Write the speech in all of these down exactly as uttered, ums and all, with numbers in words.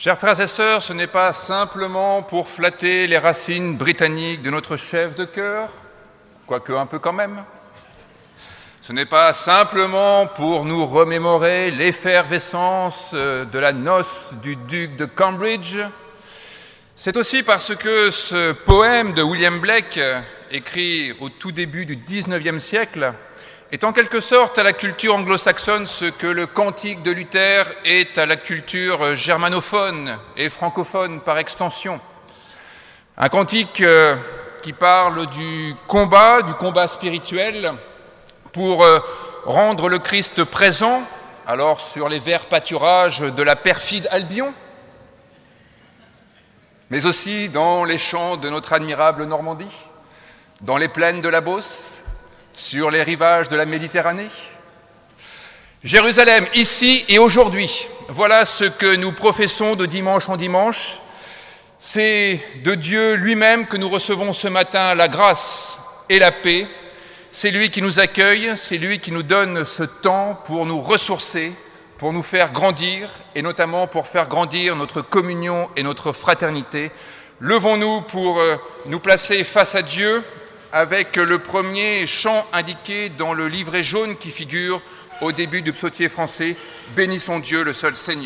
Chers frères et sœurs, ce n'est pas simplement pour flatter les racines britanniques de notre chef de chœur, quoique un peu quand même. Ce n'est pas simplement pour nous remémorer l'effervescence de la noce du duc de Cambridge. C'est aussi parce que ce poème de William Blake, écrit au tout début du dix-neuvième siècle, est en quelque sorte à la culture anglo-saxonne ce que le cantique de Luther est à la culture germanophone et francophone par extension. Un cantique qui parle du combat, du combat spirituel, pour rendre le Christ présent, alors sur les verts pâturages de la perfide Albion, mais aussi dans les champs de notre admirable Normandie, dans les plaines de la Beauce, sur les rivages de la Méditerranée. Jérusalem, ici et aujourd'hui, voilà ce que nous professons de dimanche en dimanche. C'est de Dieu lui-même que nous recevons ce matin la grâce et la paix. C'est lui qui nous accueille, c'est lui qui nous donne ce temps pour nous ressourcer, pour nous faire grandir, et notamment pour faire grandir notre communion et notre fraternité. Levons-nous pour nous placer face à Dieu, avec le premier chant indiqué dans le livret jaune qui figure au début du psautier français « Bénissons Dieu, le seul Seigneur ».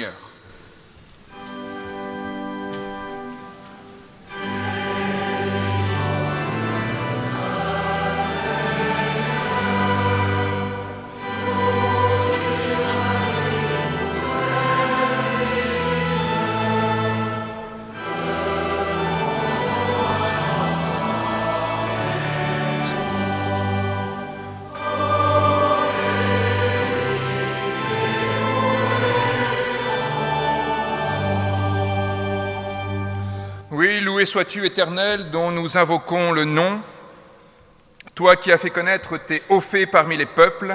Oui, loué sois-tu, Éternel, dont nous invoquons le nom, toi qui as fait connaître tes hauts faits parmi les peuples,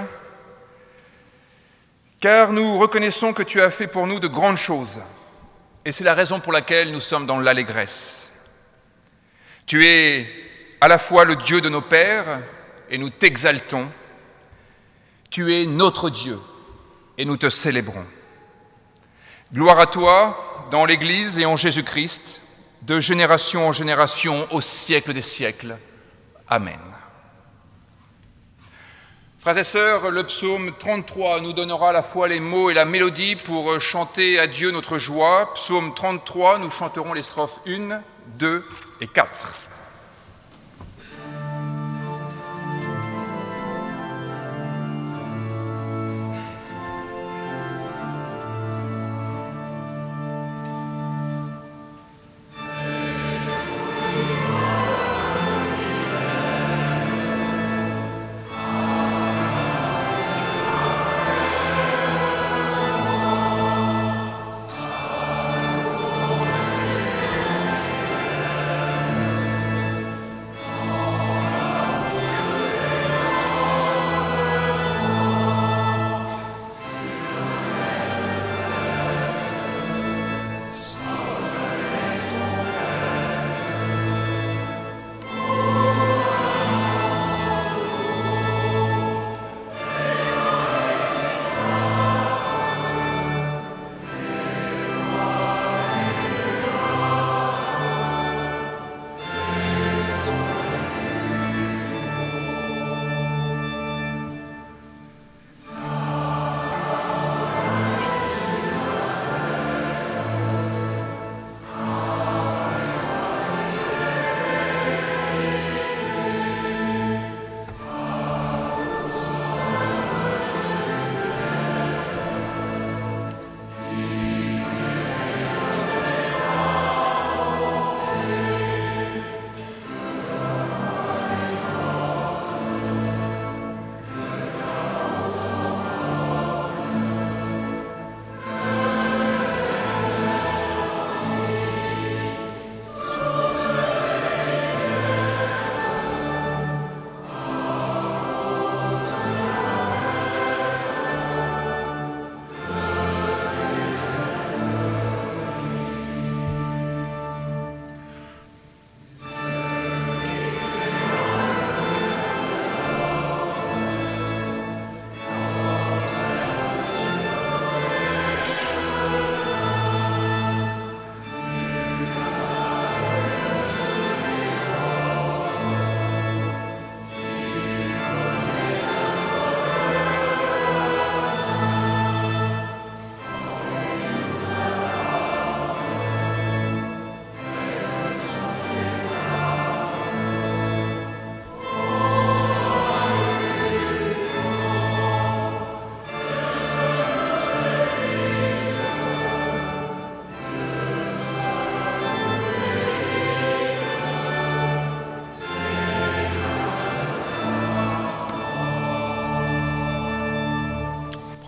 car nous reconnaissons que tu as fait pour nous de grandes choses, et c'est la raison pour laquelle nous sommes dans l'allégresse. Tu es à la fois le Dieu de nos pères, et nous t'exaltons. Tu es notre Dieu, et nous te célébrons. Gloire à toi, dans l'Église et en Jésus-Christ, de génération en génération, au siècle des siècles. Amen. Frères et sœurs, le psaume trente-trois nous donnera à la fois les mots et la mélodie pour chanter à Dieu notre joie. Psaume trente-trois, nous chanterons les strophes un, deux et quatre.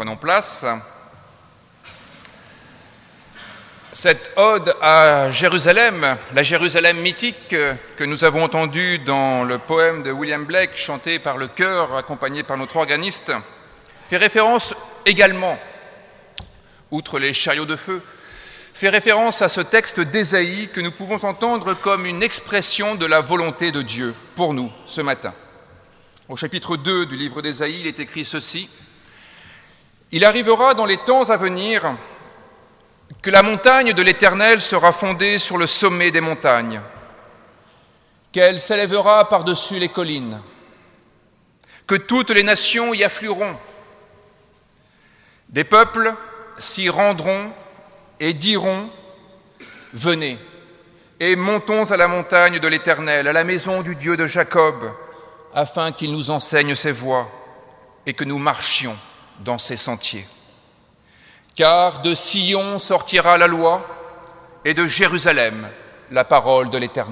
Prenons place. Cette ode à Jérusalem, la Jérusalem mythique que nous avons entendue dans le poème de William Blake, chanté par le chœur, accompagné par notre organiste, fait référence également, outre les chariots de feu, fait référence à ce texte d'Ésaïe que nous pouvons entendre comme une expression de la volonté de Dieu pour nous ce matin. Au chapitre deux du livre d'Ésaïe, il est écrit ceci: « Il arrivera dans les temps à venir que la montagne de l'Éternel sera fondée sur le sommet des montagnes, qu'elle s'élèvera par-dessus les collines, que toutes les nations y afflueront. Des peuples s'y rendront et diront : venez, et montons à la montagne de l'Éternel, à la maison du Dieu de Jacob, afin qu'il nous enseigne ses voies et que nous marchions dans ses sentiers. Car de Sion sortira la loi, et de Jérusalem la parole de l'Éternel. »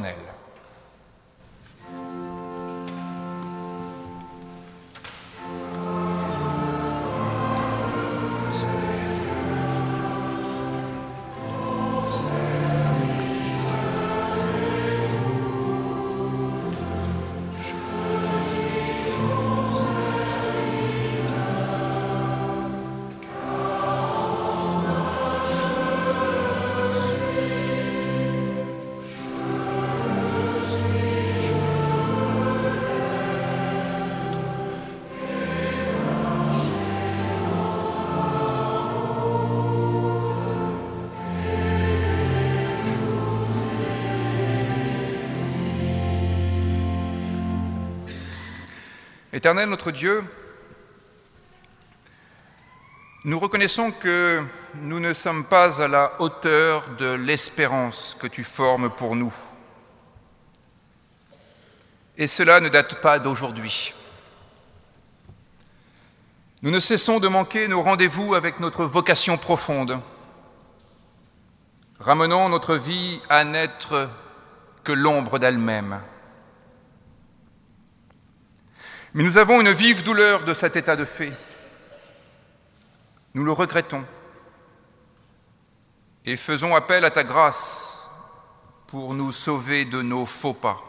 Éternel notre Dieu, nous reconnaissons que nous ne sommes pas à la hauteur de l'espérance que tu formes pour nous. Et cela ne date pas d'aujourd'hui. Nous ne cessons de manquer nos rendez-vous avec notre vocation profonde, ramenant notre vie à n'être que l'ombre d'elle-même. Mais nous avons une vive douleur de cet état de fait. Nous le regrettons et faisons appel à ta grâce pour nous sauver de nos faux pas.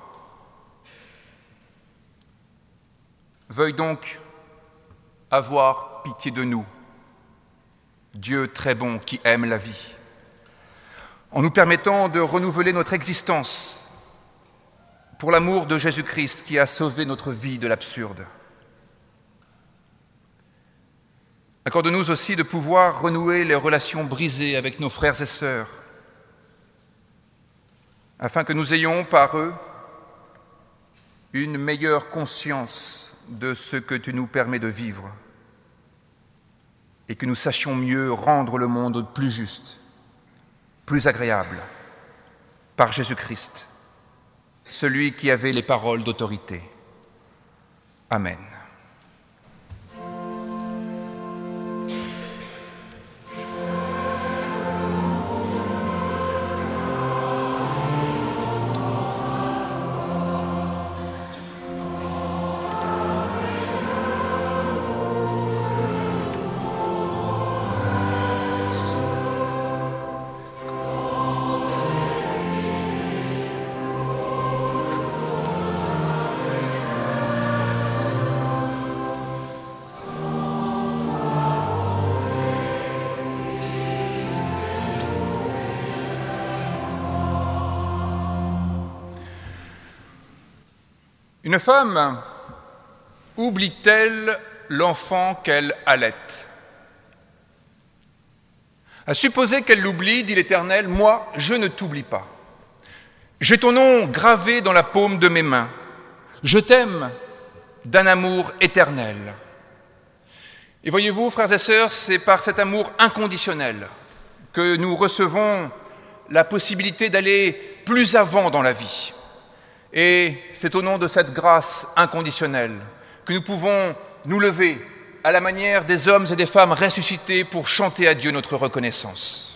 Veuille donc avoir pitié de nous, Dieu très bon qui aime la vie, en nous permettant de renouveler notre existence pour l'amour de Jésus-Christ qui a sauvé notre vie de l'absurde. Accorde-nous aussi de pouvoir renouer les relations brisées avec nos frères et sœurs, afin que nous ayons par eux une meilleure conscience de ce que tu nous permets de vivre et que nous sachions mieux rendre le monde plus juste, plus agréable, par Jésus-Christ, celui qui avait les paroles d'autorité. Amen. Une femme oublie-t-elle l'enfant qu'elle allaite ? À supposer qu'elle l'oublie, dit l'Éternel, moi, je ne t'oublie pas. J'ai ton nom gravé dans la paume de mes mains. Je t'aime d'un amour éternel. Et voyez-vous, frères et sœurs, c'est par cet amour inconditionnel que nous recevons la possibilité d'aller plus avant dans la vie. Et c'est au nom de cette grâce inconditionnelle que nous pouvons nous lever à la manière des hommes et des femmes ressuscités pour chanter à Dieu notre reconnaissance.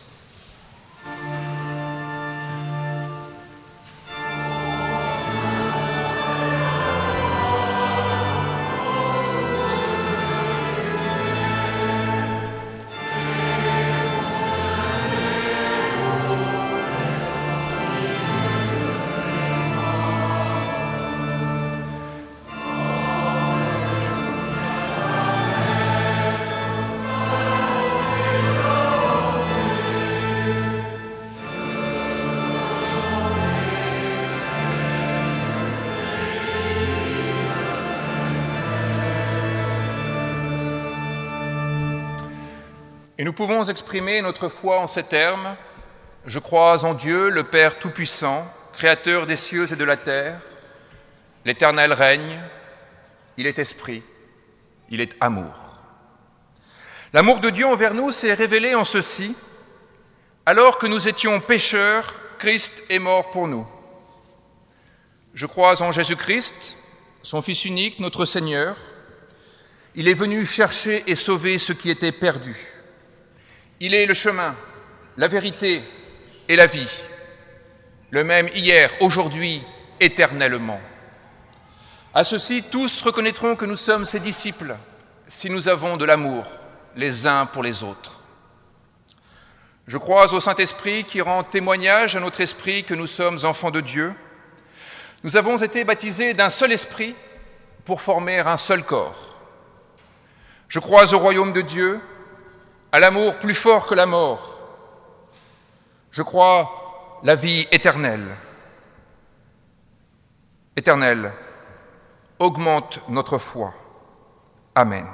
Et nous pouvons exprimer notre foi en ces termes. Je crois en Dieu, le Père Tout-Puissant, Créateur des cieux et de la terre. L'Éternel règne, il est esprit, il est amour. L'amour de Dieu envers nous s'est révélé en ceci. Alors que nous étions pécheurs, Christ est mort pour nous. Je crois en Jésus-Christ, son Fils unique, notre Seigneur. Il est venu chercher et sauver ce qui était perdu. Il est le chemin, la vérité et la vie, le même hier, aujourd'hui, éternellement. À ceci, tous reconnaîtront que nous sommes ses disciples, si nous avons de l'amour les uns pour les autres. Je crois au Saint-Esprit qui rend témoignage à notre esprit que nous sommes enfants de Dieu. Nous avons été baptisés d'un seul esprit pour former un seul corps. Je crois au royaume de Dieu, à l'amour plus fort que la mort. Je crois la vie éternelle. Éternelle, augmente notre foi. Amen.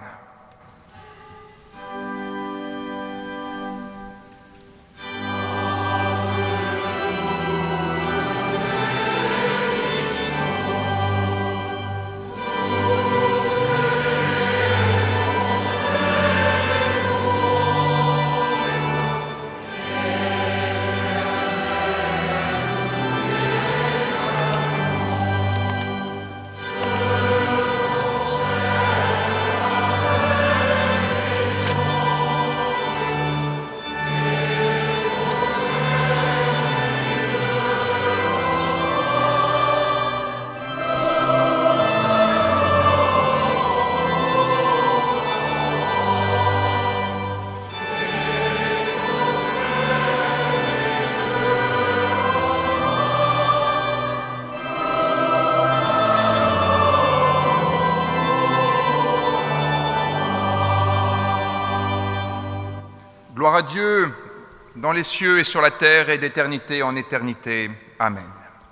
Gloire à Dieu dans les cieux et sur la terre et d'éternité en éternité. Amen.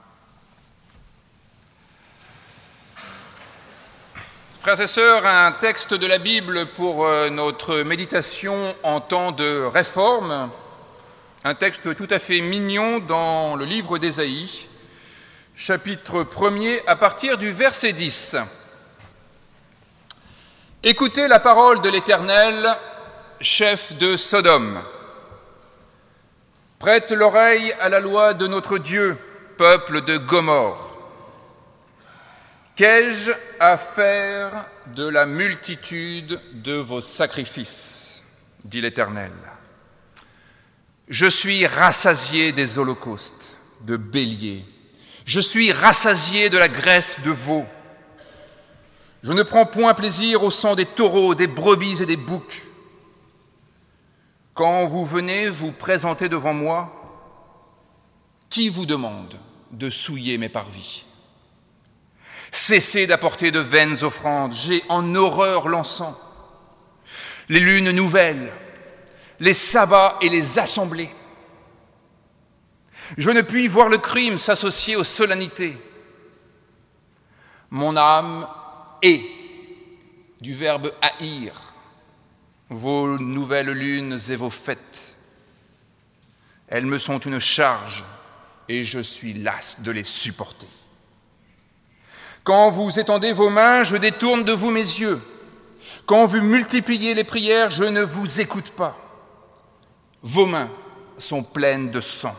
Frères et sœurs, un texte de la Bible pour notre méditation en temps de réforme, un texte tout à fait mignon dans le livre d'Ésaïe, chapitre premier, à partir du verset dix. Écoutez la parole de l'Éternel, chef de Sodome. Prête l'oreille à la loi de notre Dieu, peuple de Gomorrhe. Qu'ai-je à faire de la multitude de vos sacrifices, dit l'Éternel. Je suis rassasié des holocaustes de béliers. Je suis rassasié de la graisse de veau. Je ne prends point plaisir au sang des taureaux, des brebis et des boucs. Quand vous venez vous présenter devant moi, qui vous demande de souiller mes parvis? Cessez d'apporter de vaines offrandes, j'ai en horreur l'encens, les lunes nouvelles, les sabbats et les assemblées. Je ne puis voir le crime s'associer aux solennités. Mon âme est du verbe haïr, vos nouvelles lunes et vos fêtes. Elles me sont une charge et je suis las de les supporter. Quand vous étendez vos mains, je détourne de vous mes yeux. Quand vous multipliez les prières, je ne vous écoute pas. Vos mains sont pleines de sang.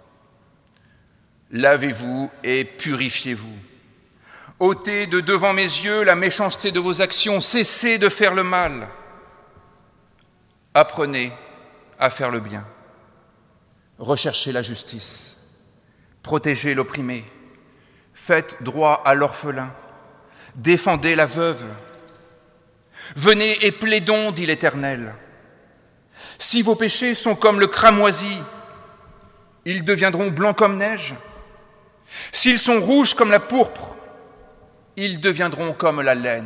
Lavez-vous et purifiez-vous. ôtez de devant mes yeux la méchanceté de vos actions, cessez de faire le mal. Apprenez à faire le bien. Recherchez la justice. Protégez l'opprimé. Faites droit à l'orphelin. Défendez la veuve. Venez et plaidons, dit l'Éternel. Si vos péchés sont comme le cramoisi, ils deviendront blancs comme neige. S'ils sont rouges comme la pourpre, ils deviendront comme la laine.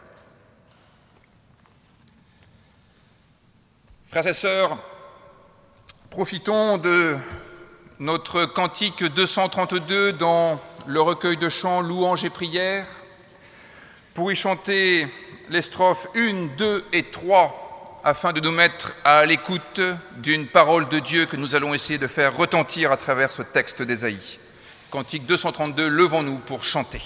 Frères et sœurs, profitons de notre cantique deux cent trente-deux dans le recueil de chants Louanges et prières pour y chanter les strophes un, deux et trois afin de nous mettre à l'écoute d'une parole de Dieu que nous allons essayer de faire retentir à travers ce texte d'Ésaïe. Cantique deux cent trente-deux, levons-nous pour chanter.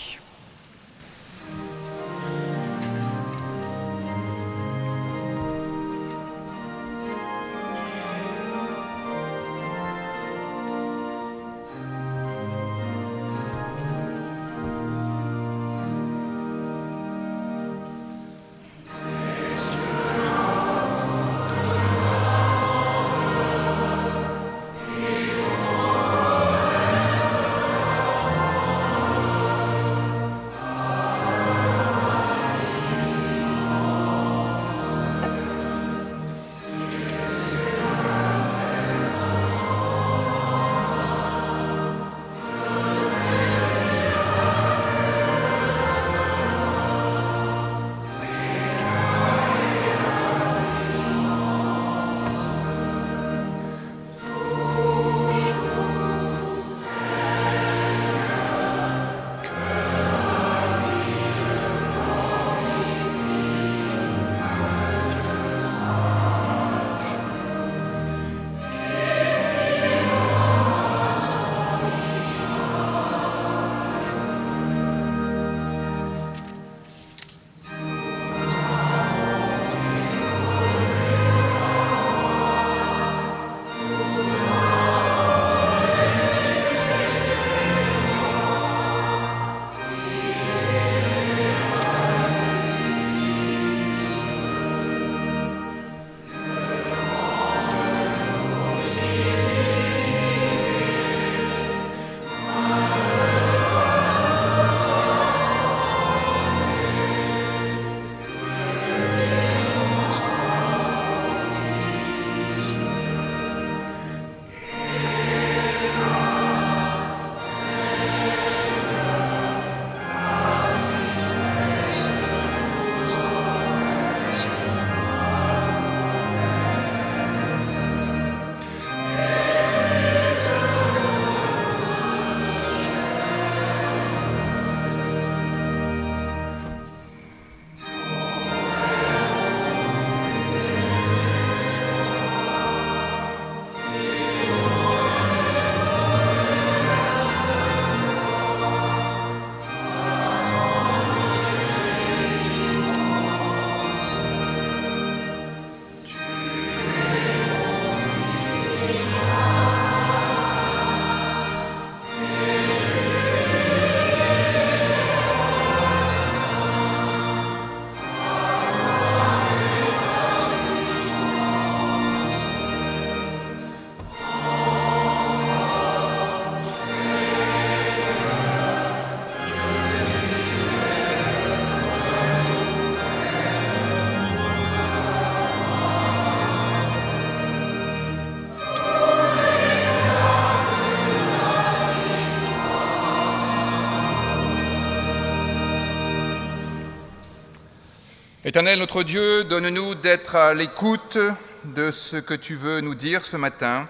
Éternel notre Dieu, donne-nous d'être à l'écoute de ce que tu veux nous dire ce matin.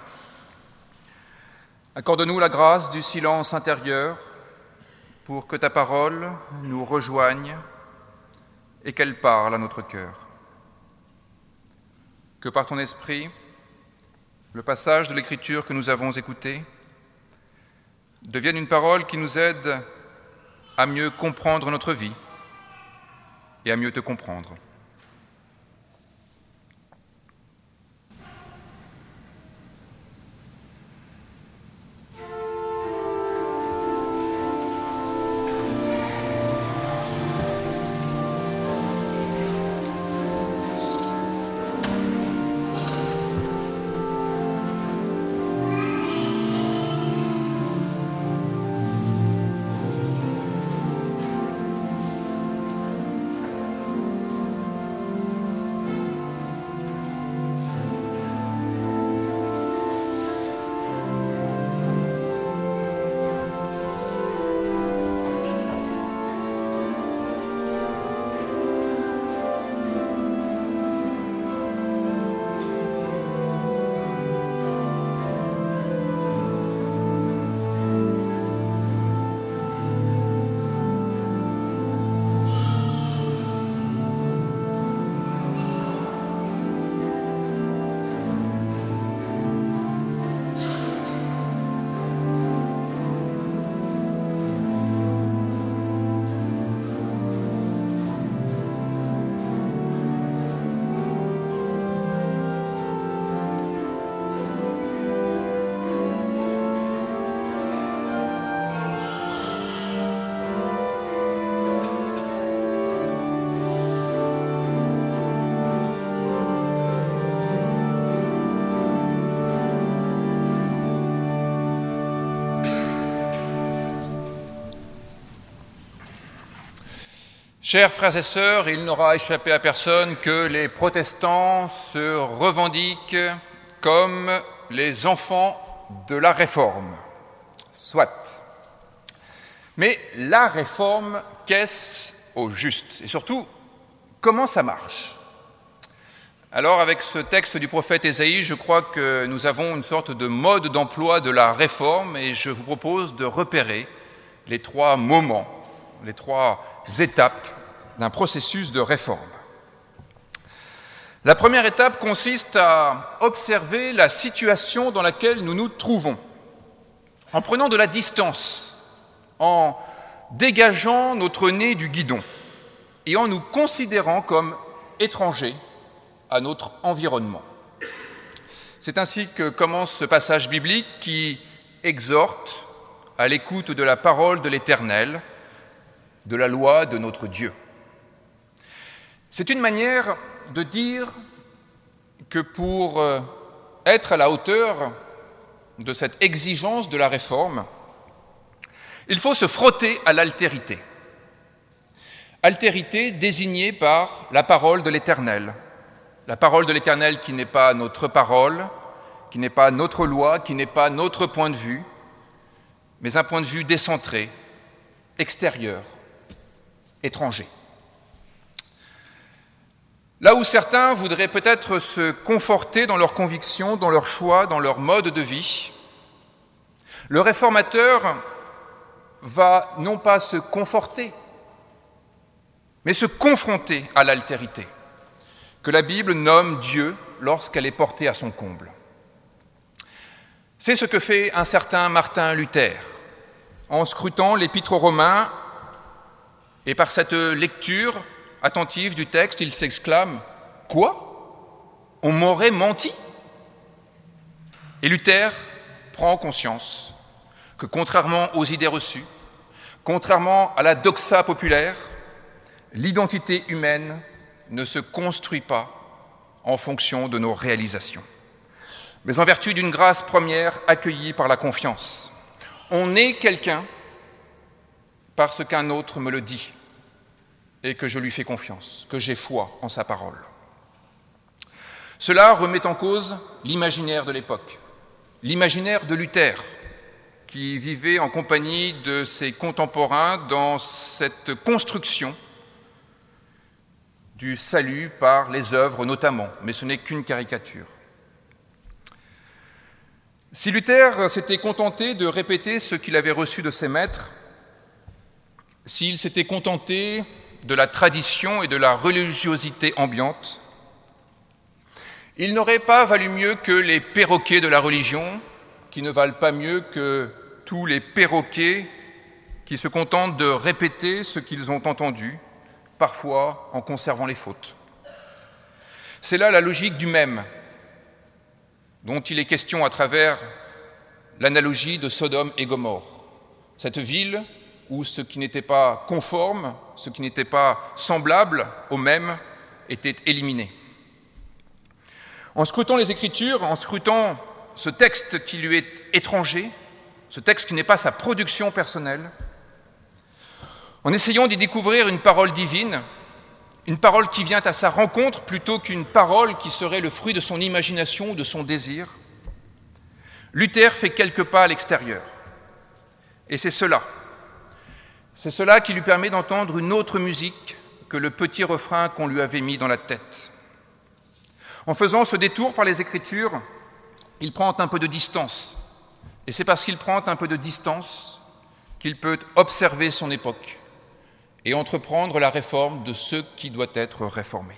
Accorde-nous la grâce du silence intérieur pour que ta parole nous rejoigne et qu'elle parle à notre cœur. Que par ton esprit, le passage de l'Écriture que nous avons écouté devienne une parole qui nous aide à mieux comprendre notre vie et à mieux te comprendre. Chers frères et sœurs, il n'aura échappé à personne que les protestants se revendiquent comme les enfants de la Réforme. Soit. Mais la Réforme, qu'est-ce au juste? Et surtout, comment ça marche? Alors, avec ce texte du prophète Ésaïe, je crois que nous avons une sorte de mode d'emploi de la Réforme et je vous propose de repérer les trois moments, les trois étapes d'un processus de réforme. La première étape consiste à observer la situation dans laquelle nous nous trouvons, en prenant de la distance, en dégageant notre nez du guidon et en nous considérant comme étrangers à notre environnement. C'est ainsi que commence ce passage biblique qui exhorte à l'écoute de la parole de l'Éternel, de la loi de notre Dieu. C'est une manière de dire que pour être à la hauteur de cette exigence de la réforme, il faut se frotter à l'altérité. Altérité désignée par la parole de l'Éternel. La parole de l'Éternel qui n'est pas notre parole, qui n'est pas notre loi, qui n'est pas notre point de vue, mais un point de vue décentré, extérieur, étranger. Là où certains voudraient peut-être se conforter dans leurs convictions, dans leurs choix, dans leur mode de vie, le réformateur va non pas se conforter, mais se confronter à l'altérité, que la Bible nomme Dieu lorsqu'elle est portée à son comble. C'est ce que fait un certain Martin Luther, en scrutant l'Épître aux Romains, et par cette lecture attentive du texte, il s'exclame « Quoi ? On m'aurait menti ?» Et Luther prend conscience que contrairement aux idées reçues, contrairement à la doxa populaire, l'identité humaine ne se construit pas en fonction de nos réalisations, mais en vertu d'une grâce première accueillie par la confiance. On est quelqu'un parce qu'un autre me le dit et que je lui fais confiance, que j'ai foi en sa parole. Cela remet en cause l'imaginaire de l'époque, l'imaginaire de Luther, qui vivait en compagnie de ses contemporains dans cette construction du salut par les œuvres notamment, mais ce n'est qu'une caricature. Si Luther s'était contenté de répéter ce qu'il avait reçu de ses maîtres, s'il s'était contenté de la tradition et de la religiosité ambiante, il n'aurait pas valu mieux que les perroquets de la religion, qui ne valent pas mieux que tous les perroquets qui se contentent de répéter ce qu'ils ont entendu, parfois en conservant les fautes. C'est là la logique du même, dont il est question à travers l'analogie de Sodome et Gomorrhe, cette ville où ce qui n'était pas conforme, ce qui n'était pas semblable au même, était éliminé. En scrutant les Écritures, en scrutant ce texte qui lui est étranger, ce texte qui n'est pas sa production personnelle, en essayant d'y découvrir une parole divine, une parole qui vient à sa rencontre plutôt qu'une parole qui serait le fruit de son imagination ou de son désir, Luther fait quelques pas à l'extérieur. Et c'est cela. C'est cela qui lui permet d'entendre une autre musique que le petit refrain qu'on lui avait mis dans la tête. En faisant ce détour par les Écritures, il prend un peu de distance. Et c'est parce qu'il prend un peu de distance qu'il peut observer son époque et entreprendre la réforme de ce qui doit être réformé.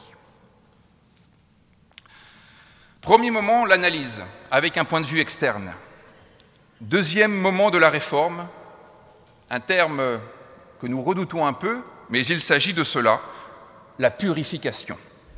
Premier moment, l'analyse, avec un point de vue externe. Deuxième moment de la réforme, un terme que nous redoutons un peu, mais il s'agit de cela, la purification.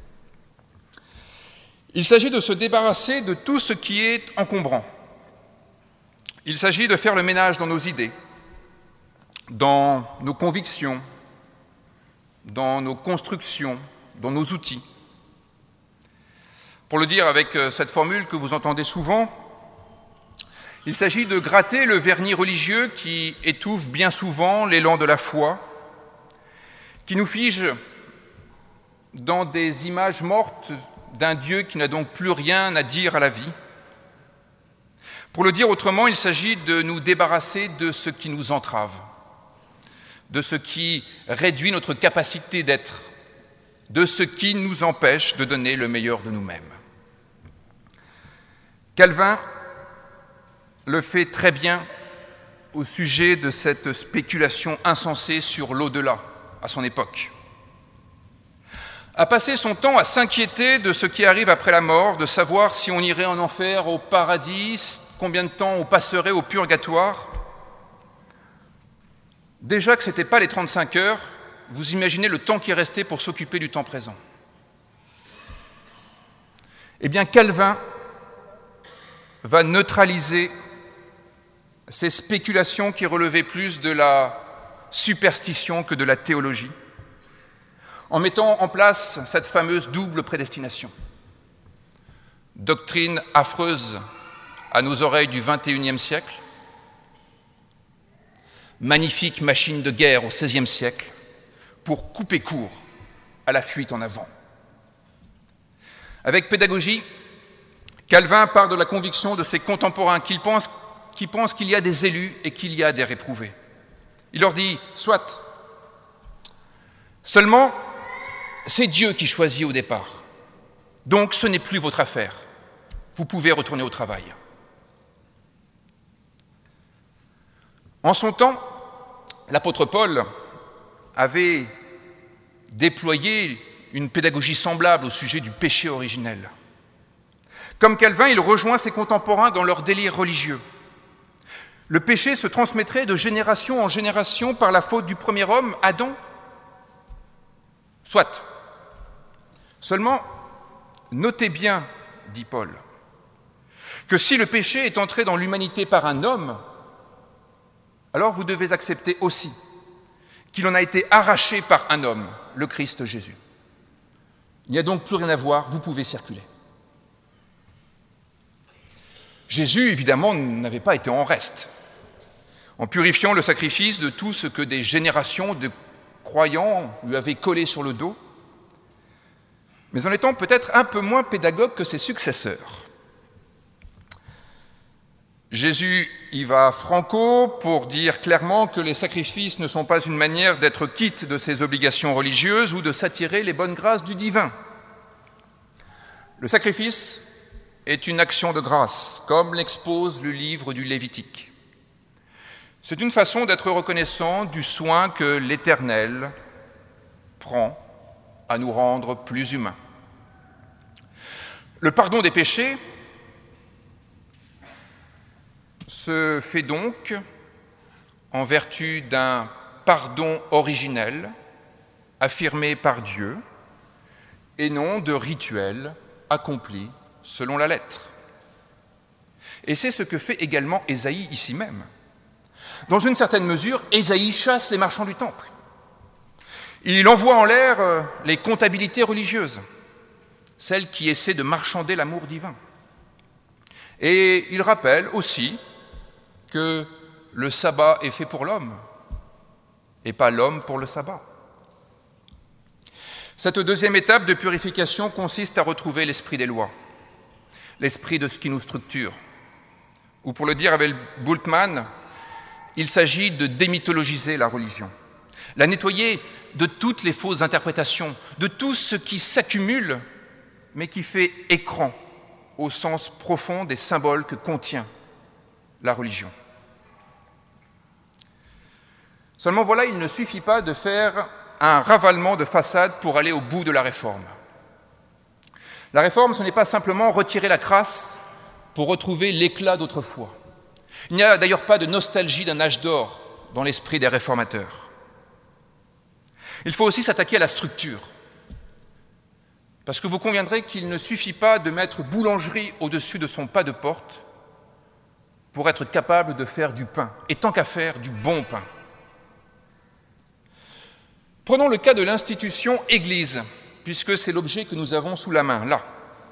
Il s'agit de se débarrasser de tout ce qui est encombrant. Il s'agit de faire le ménage dans nos idées, dans nos convictions, dans nos constructions, dans nos outils. Pour le dire avec cette formule que vous entendez souvent, il s'agit de gratter le vernis religieux qui étouffe bien souvent l'élan de la foi, qui nous fige dans des images mortes d'un Dieu qui n'a donc plus rien à dire à la vie. Pour le dire autrement, il s'agit de nous débarrasser de ce qui nous entrave, de ce qui réduit notre capacité d'être, de ce qui nous empêche de donner le meilleur de nous-mêmes. Calvin le fait très bien au sujet de cette spéculation insensée sur l'au-delà à son époque. A passé son temps à s'inquiéter de ce qui arrive après la mort, de savoir si on irait en enfer, au paradis, combien de temps on passerait au purgatoire. Déjà que ce n'était pas les trente-cinq heures, vous imaginez le temps qui est resté pour s'occuper du temps présent. Eh bien, Calvin va neutraliser ces spéculations qui relevaient plus de la superstition que de la théologie, en mettant en place cette fameuse double prédestination. Doctrine affreuse à nos oreilles du vingt et unième siècle, magnifique machine de guerre au seizième siècle, pour couper court à la fuite en avant. Avec pédagogie, Calvin part de la conviction de ses contemporains qui pensent, qui pensent qu'il y a des élus et qu'il y a des réprouvés. Il leur dit « Soit, seulement c'est Dieu qui choisit au départ, donc ce n'est plus votre affaire, vous pouvez retourner au travail. » En son temps, l'apôtre Paul avait déployé une pédagogie semblable au sujet du péché originel. Comme Calvin, il rejoint ses contemporains dans leur délire religieux. Le péché se transmettrait de génération en génération par la faute du premier homme, Adam. Soit. Seulement, notez bien, dit Paul, que si le péché est entré dans l'humanité par un homme, alors vous devez accepter aussi qu'il en a été arraché par un homme, le Christ Jésus. Il n'y a donc plus rien à voir, vous pouvez circuler. Jésus, évidemment, n'avait pas été en reste. En purifiant le sacrifice de tout ce que des générations de croyants lui avaient collé sur le dos, mais en étant peut-être un peu moins pédagogue que ses successeurs. Jésus y va franco pour dire clairement que les sacrifices ne sont pas une manière d'être quitte de ses obligations religieuses ou de s'attirer les bonnes grâces du divin. Le sacrifice est une action de grâce, comme l'expose le livre du Lévitique. C'est une façon d'être reconnaissant du soin que l'Éternel prend à nous rendre plus humains. Le pardon des péchés se fait donc en vertu d'un pardon originel affirmé par Dieu et non de rituels accomplis selon la lettre. Et c'est ce que fait également Ésaïe ici même. Dans une certaine mesure, Ésaïe chasse les marchands du temple. Il envoie en l'air les comptabilités religieuses, celles qui essaient de marchander l'amour divin. Et il rappelle aussi que le sabbat est fait pour l'homme et pas l'homme pour le sabbat. Cette deuxième étape de purification consiste à retrouver l'esprit des lois, l'esprit de ce qui nous structure. Ou pour le dire avec Bultmann, il s'agit de démythologiser la religion, la nettoyer de toutes les fausses interprétations, de tout ce qui s'accumule, mais qui fait écran au sens profond des symboles que contient la religion. Seulement voilà, il ne suffit pas de faire un ravalement de façade pour aller au bout de la réforme. La réforme, ce n'est pas simplement retirer la crasse pour retrouver l'éclat d'autrefois. Il n'y a d'ailleurs pas de nostalgie d'un âge d'or dans l'esprit des réformateurs. Il faut aussi s'attaquer à la structure. Parce que vous conviendrez qu'il ne suffit pas de mettre boulangerie au-dessus de son pas de porte pour être capable de faire du pain, et tant qu'à faire, du bon pain. Prenons le cas de l'institution Église, puisque c'est l'objet que nous avons sous la main, là.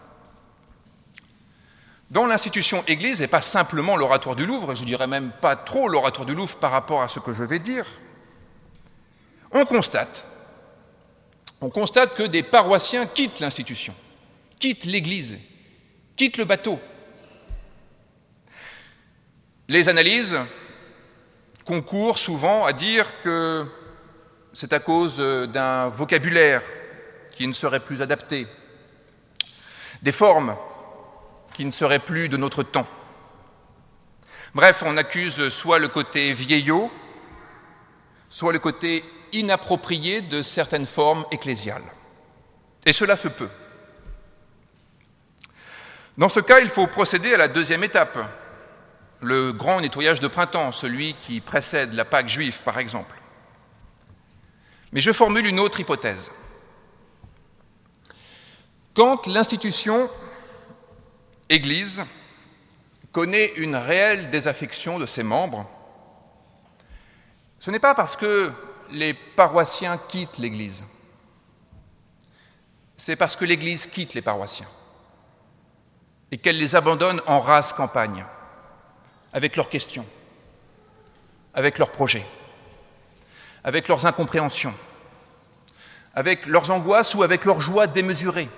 Dans l'institution Église, et pas simplement l'oratoire du Louvre, je dirais même pas trop l'oratoire du Louvre par rapport à ce que je vais dire, on constate on constate que des paroissiens quittent l'institution, quittent l'Église, quittent le bateau. Les analyses concourent souvent à dire que c'est à cause d'un vocabulaire qui ne serait plus adapté, des formes qui ne seraient plus de notre temps. Bref, on accuse soit le côté vieillot, soit le côté inapproprié de certaines formes ecclésiales. Et cela se peut. Dans ce cas, il faut procéder à la deuxième étape, le grand nettoyage de printemps, celui qui précède la Pâque juive, par exemple. Mais je formule une autre hypothèse. Quand l'institution Église connaît une réelle désaffection de ses membres, ce n'est pas parce que les paroissiens quittent l'Église, c'est parce que l'Église quitte les paroissiens et qu'elle les abandonne en rase campagne, avec leurs questions, avec leurs projets, avec leurs incompréhensions, avec leurs angoisses ou avec leurs joies démesurées.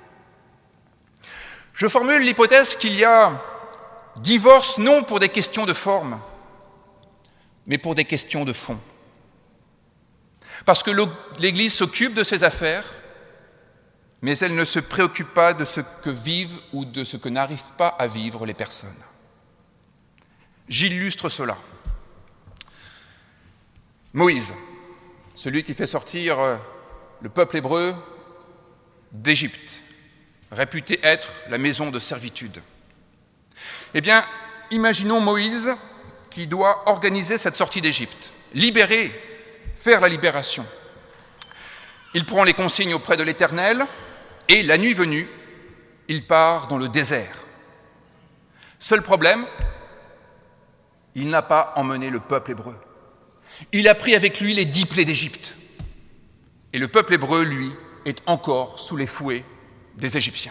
Je formule l'hypothèse qu'il y a divorce non pour des questions de forme, mais pour des questions de fond. Parce que l'Église s'occupe de ses affaires, mais elle ne se préoccupe pas de ce que vivent ou de ce que n'arrivent pas à vivre les personnes. J'illustre cela. Moïse, celui qui fait sortir le peuple hébreu d'Égypte, réputé être la maison de servitude. Eh bien, imaginons Moïse qui doit organiser cette sortie d'Égypte, libérer, faire la libération. Il prend les consignes auprès de l'Éternel et, la nuit venue, il part dans le désert. Seul problème, il n'a pas emmené le peuple hébreu. Il a pris avec lui les dix plaies d'Égypte. Et le peuple hébreu, lui, est encore sous les fouets des Égyptiens.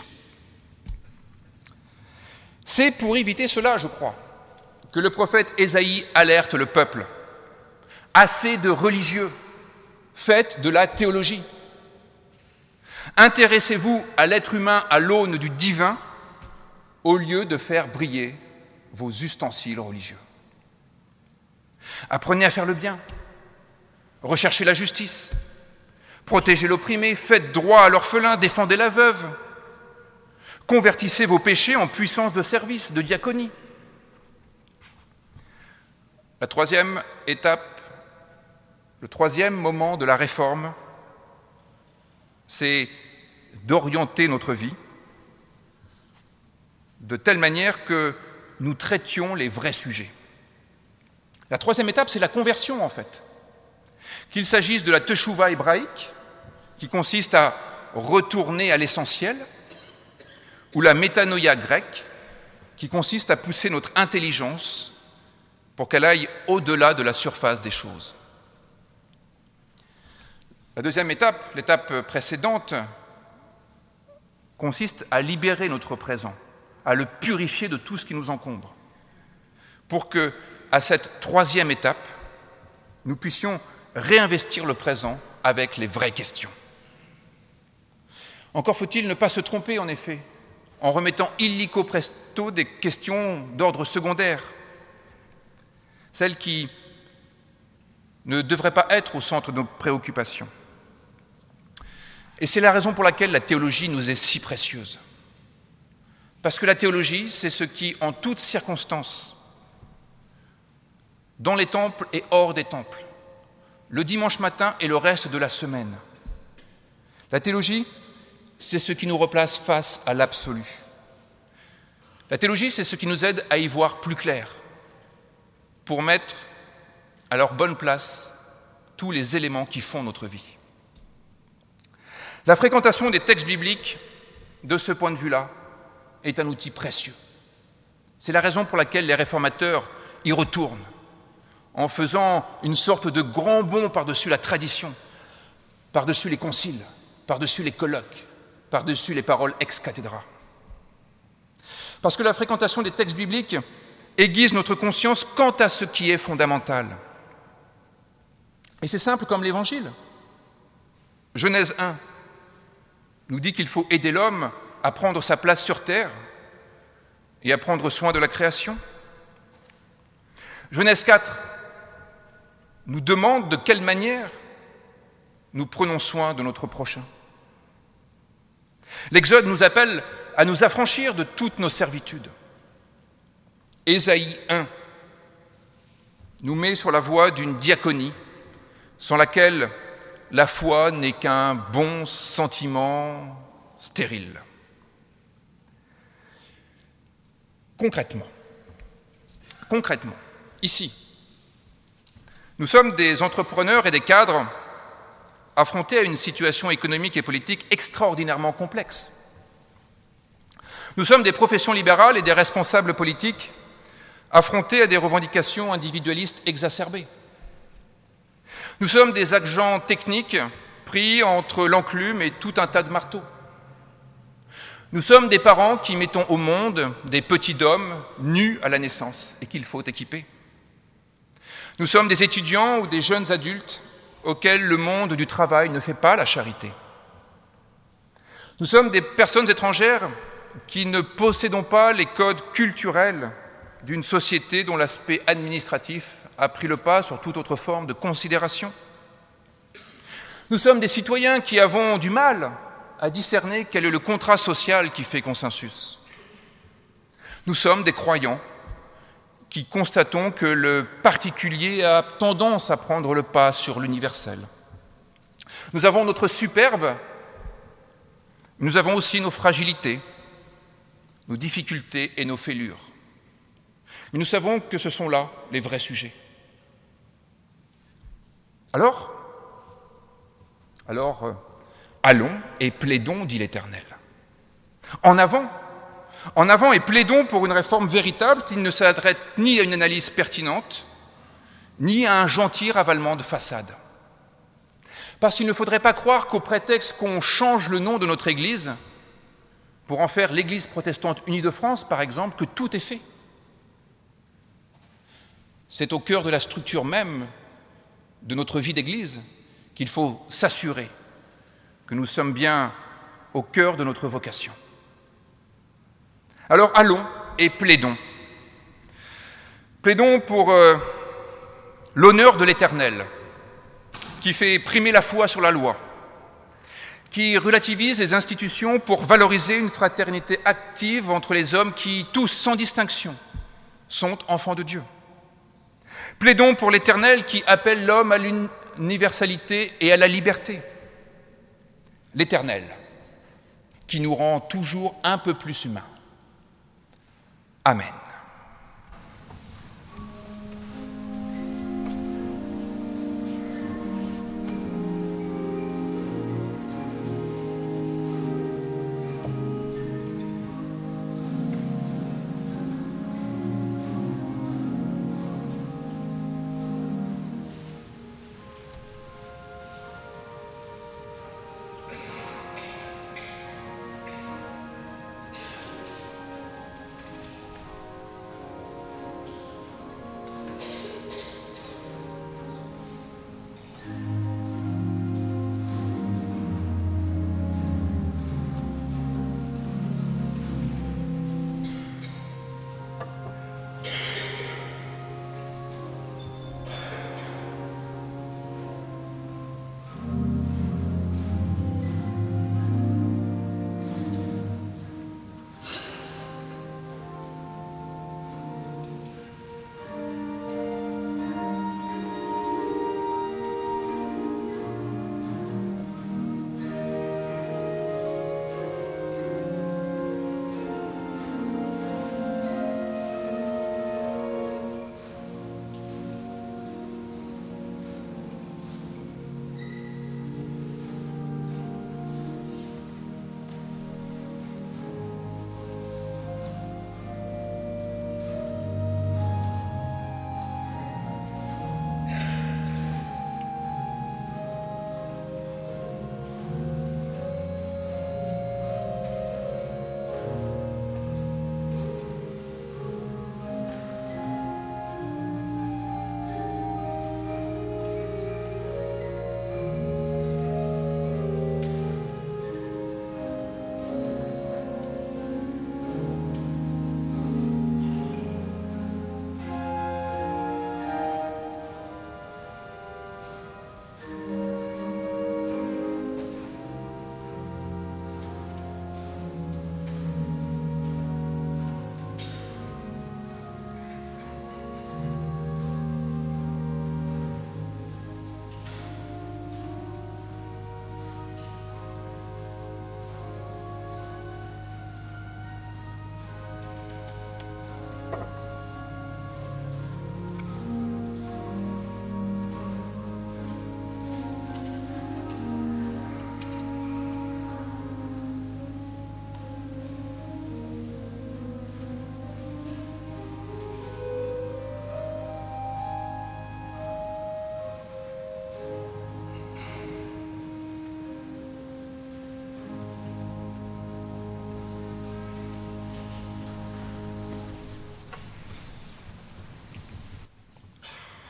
C'est pour éviter cela, je crois, que le prophète Ésaïe alerte le peuple. Assez de religieux, faites de la théologie. Intéressez-vous à l'être humain à l'aune du divin au lieu de faire briller vos ustensiles religieux. Apprenez à faire le bien, recherchez la justice, protégez l'opprimé, faites droit à l'orphelin, défendez la veuve, convertissez vos péchés en puissance de service, de diaconie. La troisième étape, le troisième moment de la réforme, c'est d'orienter notre vie de telle manière que nous traitions les vrais sujets. La troisième étape, c'est la conversion, en fait. Qu'il s'agisse de la teshuva hébraïque, qui consiste à retourner à l'essentiel, ou la métanoïa grecque, qui consiste à pousser notre intelligence pour qu'elle aille au-delà de la surface des choses. La deuxième étape, l'étape précédente, consiste à libérer notre présent, à le purifier de tout ce qui nous encombre, pour que, à cette troisième étape, nous puissions réinvestir le présent avec les vraies questions. Encore faut-il ne pas se tromper, en effet, en remettant illico presto des questions d'ordre secondaire, celles qui ne devraient pas être au centre de nos préoccupations. Et c'est la raison pour laquelle la théologie nous est si précieuse. Parce que la théologie, c'est ce qui, en toutes circonstances, dans les temples et hors des temples, le dimanche matin et le reste de la semaine. La théologie, c'est ce qui nous replace face à l'absolu. La théologie, c'est ce qui nous aide à y voir plus clair, pour mettre à leur bonne place tous les éléments qui font notre vie. La fréquentation des textes bibliques, de ce point de vue-là, est un outil précieux. C'est la raison pour laquelle les réformateurs y retournent, en faisant une sorte de grand bond par-dessus la tradition, par-dessus les conciles, par-dessus les colloques, par-dessus les paroles ex cathedra. Parce que la fréquentation des textes bibliques aiguise notre conscience quant à ce qui est fondamental. Et c'est simple comme l'Évangile. Genèse un nous dit qu'il faut aider l'homme à prendre sa place sur terre et à prendre soin de la création. Genèse quatre nous demande de quelle manière nous prenons soin de notre prochain. L'Exode nous appelle à nous affranchir de toutes nos servitudes. Ésaïe un nous met sur la voie d'une diaconie sans laquelle la foi n'est qu'un bon sentiment stérile. Concrètement, concrètement, ici, nous sommes des entrepreneurs et des cadres affrontés à une situation économique et politique extraordinairement complexe. Nous sommes des professions libérales et des responsables politiques affrontés à des revendications individualistes exacerbées. Nous sommes des agents techniques pris entre l'enclume et tout un tas de marteaux. Nous sommes des parents qui mettons au monde des petits d'hommes nus à la naissance et qu'il faut équiper. Nous sommes des étudiants ou des jeunes adultes auxquels le monde du travail ne fait pas la charité. Nous sommes des personnes étrangères qui ne possédons pas les codes culturels d'une société dont l'aspect administratif a pris le pas sur toute autre forme de considération. Nous sommes des citoyens qui avons du mal à discerner quel est le contrat social qui fait consensus. Nous sommes des croyants qui constatons que le particulier a tendance à prendre le pas sur l'universel. Nous avons notre superbe, nous avons aussi nos fragilités, nos difficultés et nos fêlures. Mais nous savons que ce sont là les vrais sujets. Alors, alors, euh, allons et plaidons, dit l'Éternel. En avant, en avant et plaidons pour une réforme véritable qui ne s'adresse ni à une analyse pertinente, ni à un gentil ravalement de façade. Parce qu'il ne faudrait pas croire qu'au prétexte qu'on change le nom de notre Église, pour en faire l'Église protestante unie de France, par exemple, que tout est fait. C'est au cœur de la structure même de notre vie d'Église qu'il faut s'assurer que nous sommes bien au cœur de notre vocation. Alors allons et plaidons. Plaidons pour euh, l'honneur de l'Éternel, qui fait primer la foi sur la loi, qui relativise les institutions pour valoriser une fraternité active entre les hommes qui, tous, sans distinction, sont enfants de Dieu. Plaidons pour l'Éternel qui appelle l'homme à l'universalité et à la liberté. L'Éternel qui nous rend toujours un peu plus humains. Amen.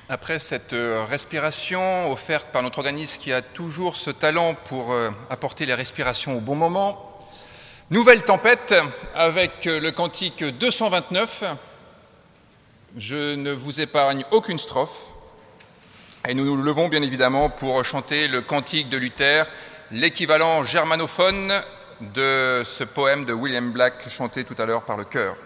Après cette respiration offerte par notre organisme qui a toujours ce talent pour apporter les respirations au bon moment, nouvelle tempête avec le cantique deux cent vingt-neuf. Je ne vous épargne aucune strophe. Et nous nous levons bien évidemment pour chanter le cantique de Luther, l'équivalent germanophone de ce poème de William Black chanté tout à l'heure par le chœur.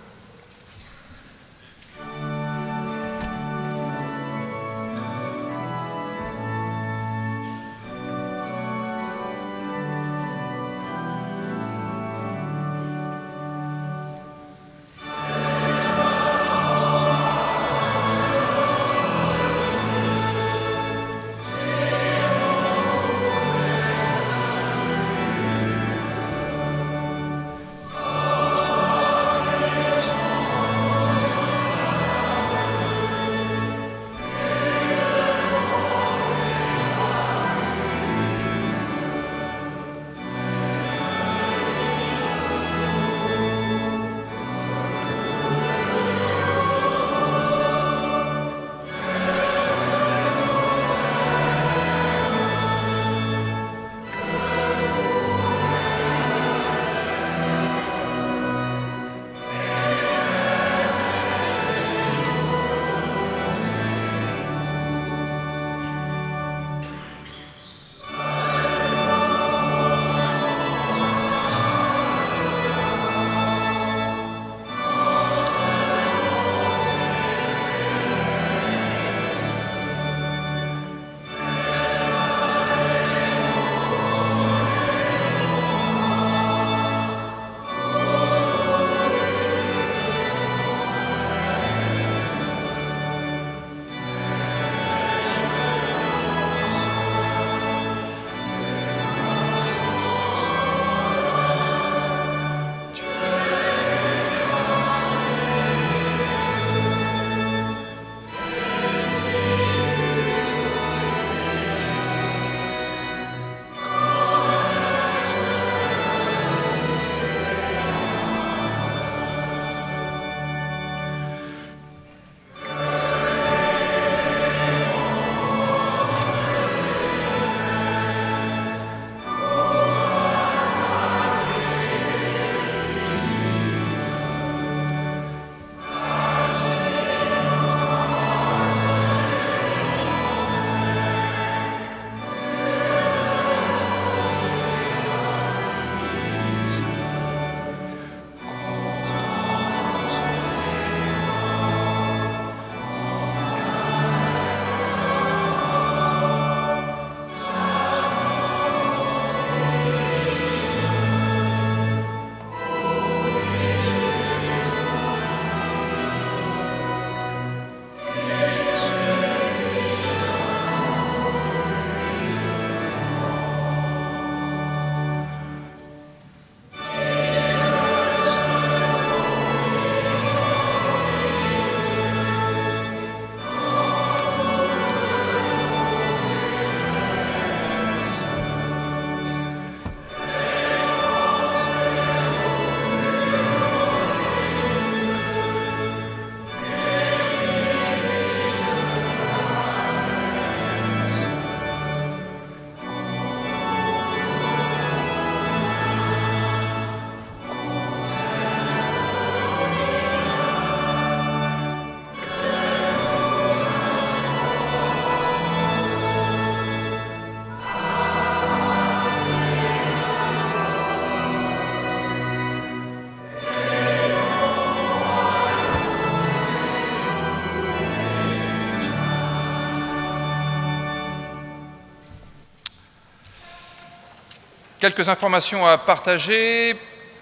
Quelques informations à partager.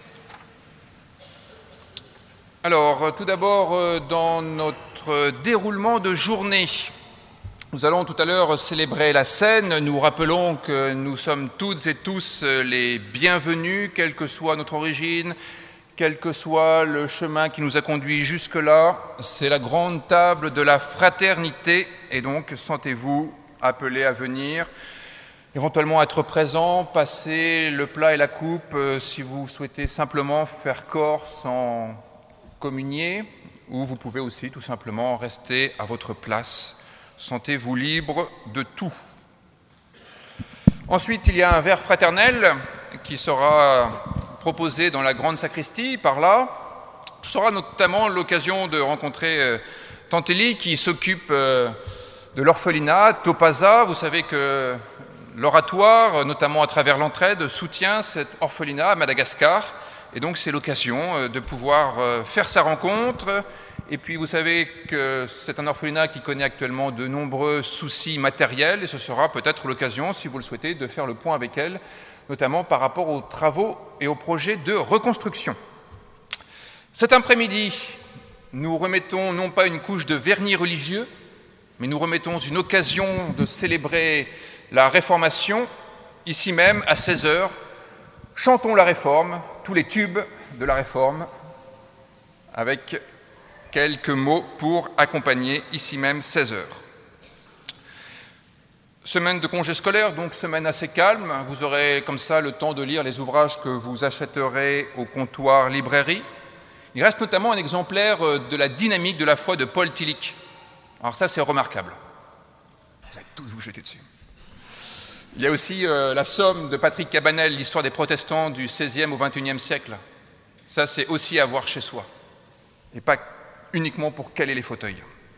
Alors, tout d'abord, dans notre déroulement de journée, nous allons tout à l'heure célébrer la Seine. Nous rappelons que nous sommes toutes et tous les bienvenus, quelle que soit notre origine, quel que soit le chemin qui nous a conduits jusque-là. C'est la grande table de la fraternité, et donc sentez-vous appelés à venir, éventuellement être présents, passer le plat et la coupe euh, si vous souhaitez simplement faire corps sans communier, ou vous pouvez aussi tout simplement rester à votre place Sentez-vous libre de tout. Ensuite, il y a un verre fraternel qui sera proposé dans la grande sacristie, par là. Ce sera notamment l'occasion de rencontrer Tante Élie qui s'occupe de l'orphelinat Topaza. Vous savez que l'oratoire, notamment à travers l'entraide, soutient cet orphelinat à Madagascar. Et donc c'est l'occasion de pouvoir faire sa rencontre. Et puis vous savez que c'est un orphelinat qui connaît actuellement de nombreux soucis matériels. Et ce sera peut-être l'occasion, si vous le souhaitez, de faire le point avec elle, notamment par rapport aux travaux et aux projets de reconstruction. Cet après-midi, nous remettons non pas une couche de vernis religieux, mais nous remettons une occasion de célébrer la Réformation, ici même, à seize heures. Chantons la Réforme, tous les tubes de la Réforme, avec quelques mots pour accompagner, ici même, seize heures. Semaine de congé scolaire, donc semaine assez calme. Vous aurez comme ça le temps de lire les ouvrages que vous achèterez au comptoir librairie. Il reste notamment un exemplaire de la dynamique de la foi de Paul Tillich. Alors ça, c'est remarquable. Vous allez tous vous jeter dessus. Il y a aussi euh, la Somme de Patrick Cabanel, l'histoire des protestants du seizième au vingt et unième siècle. Ça, c'est aussi à voir chez soi. Et pas uniquement pour caler les fauteuils.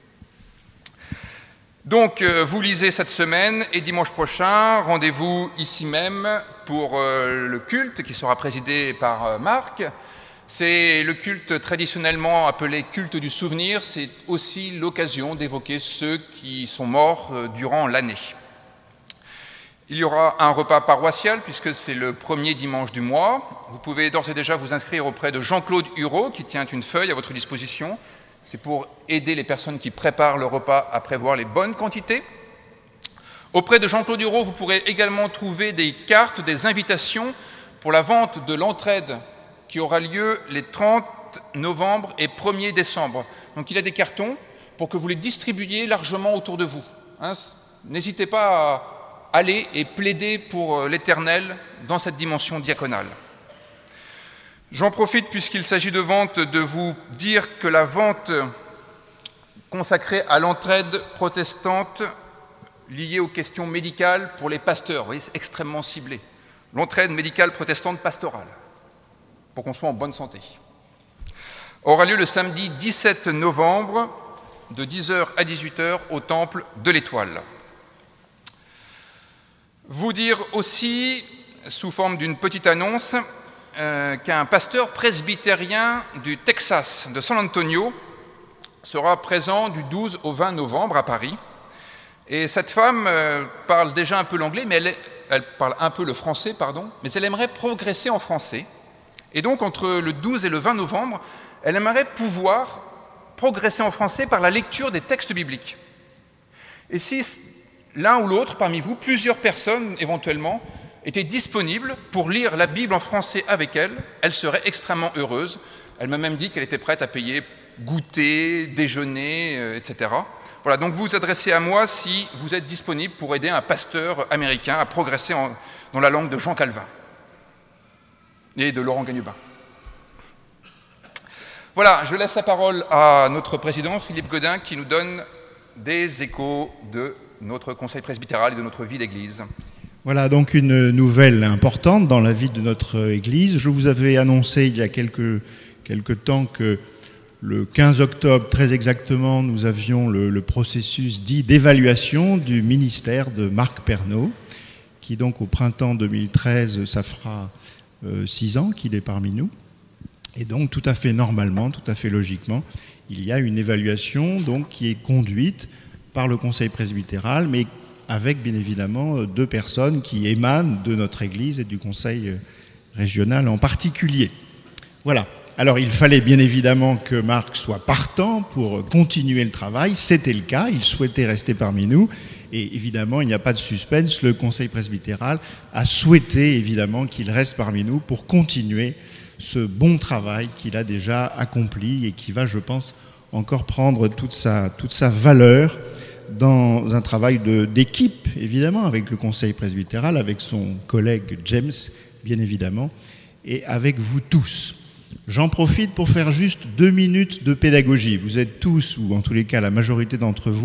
Donc, euh, vous lisez cette semaine et dimanche prochain, rendez-vous ici même pour euh, le culte qui sera présidé par euh, Marc. C'est le culte traditionnellement appelé culte du souvenir. C'est aussi l'occasion d'évoquer ceux qui sont morts euh, durant l'année. Il y aura un repas paroissial puisque c'est le premier dimanche du mois. Vous pouvez d'ores et déjà vous inscrire auprès de Jean-Claude Hureau qui tient une feuille à votre disposition. C'est pour aider les personnes qui préparent le repas à prévoir les bonnes quantités. Auprès de Jean-Claude Hureau, vous pourrez également trouver des cartes, des invitations pour la vente de l'entraide qui aura lieu les trente novembre et premier décembre. Donc il y a des cartons pour que vous les distribuiez largement autour de vous. Hein, n'hésitez pas à aller et plaider pour l'Éternel dans cette dimension diaconale. J'en profite, puisqu'il s'agit de vente, de vous dire que la vente consacrée à l'entraide protestante liée aux questions médicales pour les pasteurs, vous voyez, c'est extrêmement ciblé. L'entraide médicale protestante pastorale, pour qu'on soit en bonne santé, aura lieu le samedi dix-sept novembre, de dix heures à dix-huit heures, au Temple de l'Étoile. Vous dire aussi, sous forme d'une petite annonce, Euh, qu'un pasteur presbytérien du Texas, de San Antonio, sera présent du douze au vingt novembre à Paris. Et cette femme euh, parle déjà un peu l'anglais, mais elle, est, elle parle un peu le français, pardon, mais elle aimerait progresser en français. Et donc, entre le douze et le vingt novembre, elle aimerait pouvoir progresser en français par la lecture des textes bibliques. Et si l'un ou l'autre parmi vous, plusieurs personnes éventuellement, était disponible pour lire la Bible en français avec elle, elle serait extrêmement heureuse. Elle m'a même dit qu'elle était prête à payer goûter, déjeuner, euh, et cetera. Voilà, donc vous vous adressez à moi si vous êtes disponible pour aider un pasteur américain à progresser en, dans la langue de Jean Calvin et de Laurent Gagnebin. Voilà, je laisse la parole à notre président, Philippe Godin, qui nous donne des échos de notre conseil presbytéral et de notre vie d'église. Voilà donc une nouvelle importante dans la vie de notre Église. Je vous avais annoncé il y a quelques, quelques temps que le quinze octobre, très exactement, nous avions le, le processus dit d'évaluation du ministère de Marc Pernaut, qui donc au printemps deux mille treize, ça fera euh, six ans qu'il est parmi nous. Et donc tout à fait normalement, tout à fait logiquement, il y a une évaluation donc, qui est conduite par le conseil presbytéral, mais avec bien évidemment deux personnes qui émanent de notre Église et du conseil régional en particulier. Voilà. Alors il fallait bien évidemment que Marc soit partant pour continuer le travail. C'était le cas, il souhaitait rester parmi nous. Et évidemment, il n'y a pas de suspense, le conseil presbytéral a souhaité évidemment qu'il reste parmi nous pour continuer ce bon travail qu'il a déjà accompli et qui va, je pense, encore prendre toute sa, toute sa valeur dans un travail de, d'équipe, évidemment, avec le conseil presbytéral, avec son collègue James, bien évidemment, et avec vous tous. J'en profite pour faire juste deux minutes de pédagogie. Vous êtes tous, ou en tous les cas la majorité d'entre vous,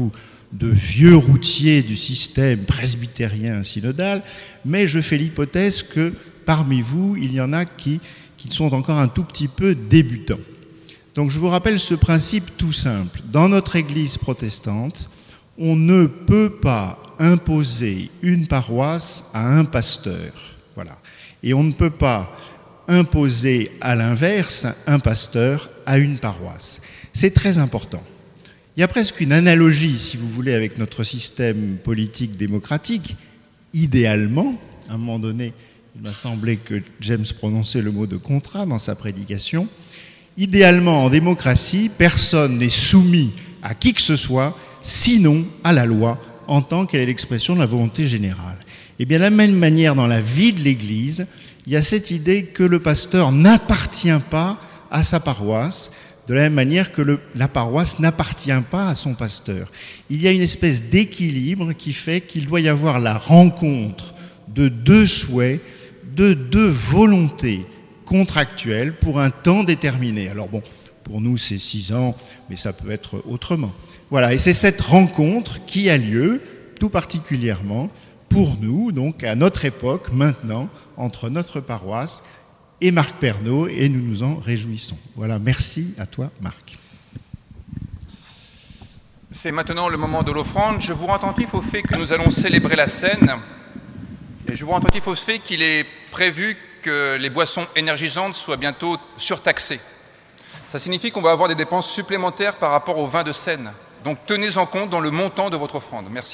de vieux routiers du système presbytérien synodal, mais je fais l'hypothèse que parmi vous, il y en a qui, qui sont encore un tout petit peu débutants. Donc je vous rappelle ce principe tout simple. Dans notre Église protestante, on ne peut pas imposer une paroisse à un pasteur. Voilà. Et on ne peut pas imposer à l'inverse un pasteur à une paroisse. C'est très important. Il y a presque une analogie, si vous voulez, avec notre système politique démocratique. Idéalement, à un moment donné, il m'a semblé que James prononçait le mot de contrat dans sa prédication. Idéalement, en démocratie, personne n'est soumis à qui que ce soit, sinon à la loi, en tant qu'elle est l'expression de la volonté générale. Et bien, de la même manière, dans la vie de l'Église, il y a cette idée que le pasteur n'appartient pas à sa paroisse, de la même manière que le, la paroisse n'appartient pas à son pasteur. Il y a une espèce d'équilibre qui fait qu'il doit y avoir la rencontre de deux souhaits, de deux volontés contractuelles pour un temps déterminé. Alors bon, pour nous c'est six ans, mais ça peut être autrement. Voilà, et c'est cette rencontre qui a lieu, tout particulièrement, pour nous, donc à notre époque, maintenant, entre notre paroisse et Marc Pernaut, et nous nous en réjouissons. Voilà, merci à toi, Marc. C'est maintenant le moment de l'offrande. Je vous rends attentif au fait que nous allons célébrer la Seine, et je vous rends attentif au fait qu'il est prévu que les boissons énergisantes soient bientôt surtaxées. Ça signifie qu'on va avoir des dépenses supplémentaires par rapport au vin de Seine. Donc tenez en compte dans le montant de votre offrande. Merci.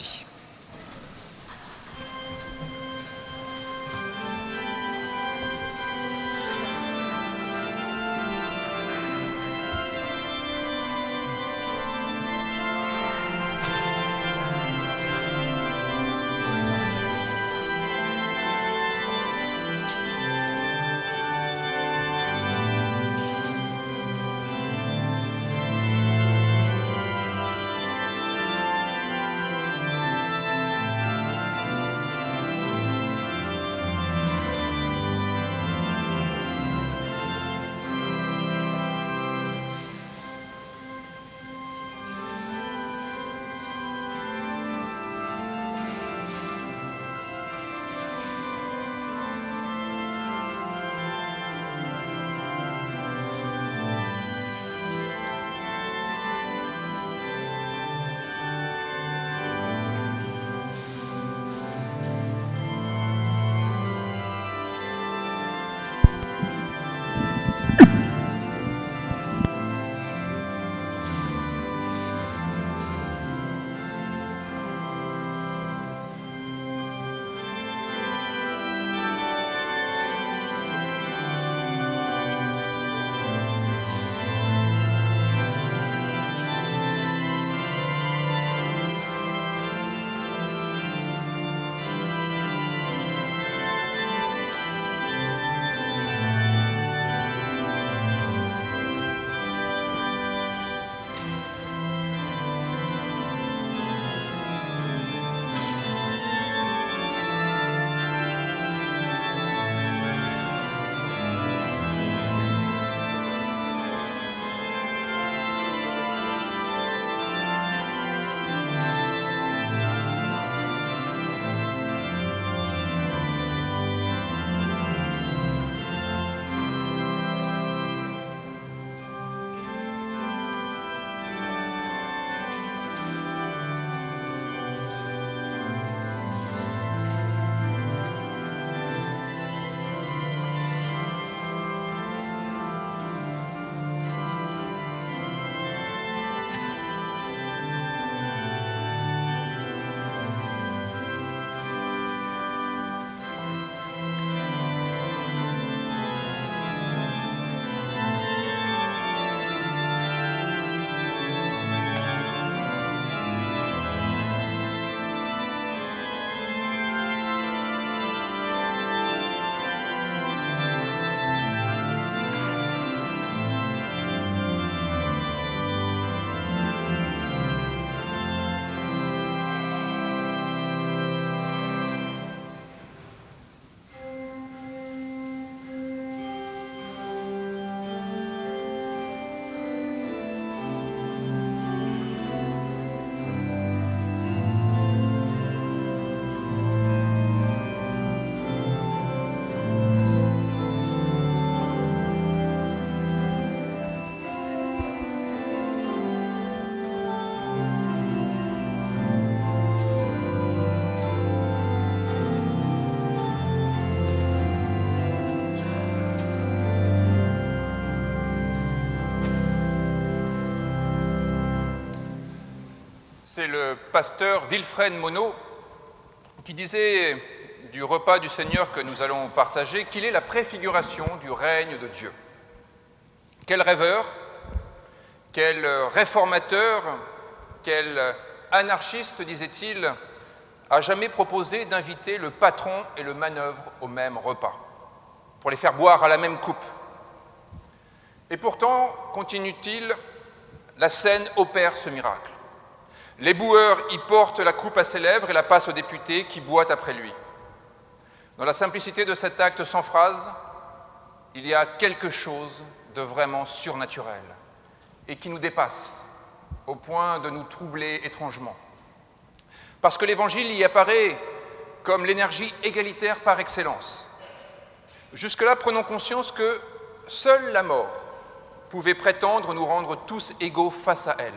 C'est le pasteur Wilfred Monod qui disait du repas du Seigneur que nous allons partager qu'il est la préfiguration du règne de Dieu. Quel rêveur, quel réformateur, quel anarchiste, disait-il, a jamais proposé d'inviter le patron et le manœuvre au même repas, pour les faire boire à la même coupe. Et pourtant, continue-t-il, la scène opère ce miracle. Les boueurs y portent la coupe à ses lèvres et la passent au député qui boit après lui. Dans la simplicité de cet acte sans phrase, il y a quelque chose de vraiment surnaturel et qui nous dépasse au point de nous troubler étrangement. Parce que l'Évangile y apparaît comme l'énergie égalitaire par excellence. Jusque-là, prenons conscience que seule la mort pouvait prétendre nous rendre tous égaux face à elle.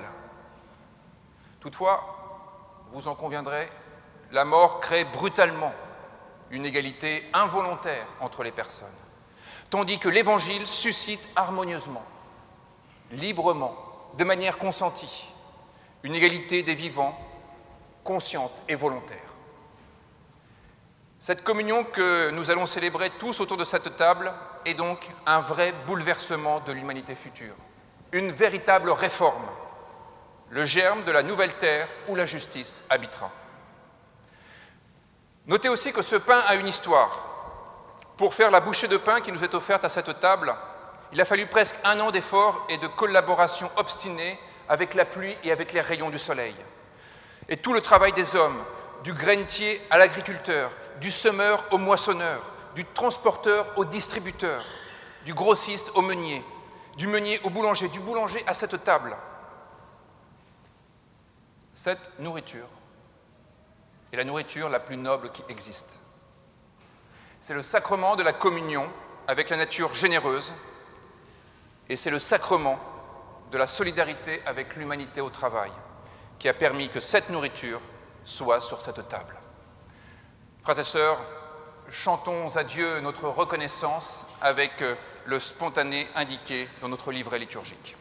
Toutefois, vous en conviendrez, la mort crée brutalement une égalité involontaire entre les personnes, tandis que l'Évangile suscite harmonieusement, librement, de manière consentie, une égalité des vivants, consciente et volontaire. Cette communion que nous allons célébrer tous autour de cette table est donc un vrai bouleversement de l'humanité future, une véritable réforme, le germe de la nouvelle terre où la justice habitera. Notez aussi que ce pain a une histoire. Pour faire la bouchée de pain qui nous est offerte à cette table, il a fallu presque un an d'efforts et de collaboration obstinée avec la pluie et avec les rayons du soleil. Et tout le travail des hommes, du grainetier à l'agriculteur, du semeur au moissonneur, du transporteur au distributeur, du grossiste au meunier, du meunier au boulanger, du boulanger à cette table. Cette nourriture est la nourriture la plus noble qui existe. C'est le sacrement de la communion avec la nature généreuse et c'est le sacrement de la solidarité avec l'humanité au travail qui a permis que cette nourriture soit sur cette table. Frères et sœurs, chantons à Dieu notre reconnaissance avec le spontané indiqué dans notre livret liturgique.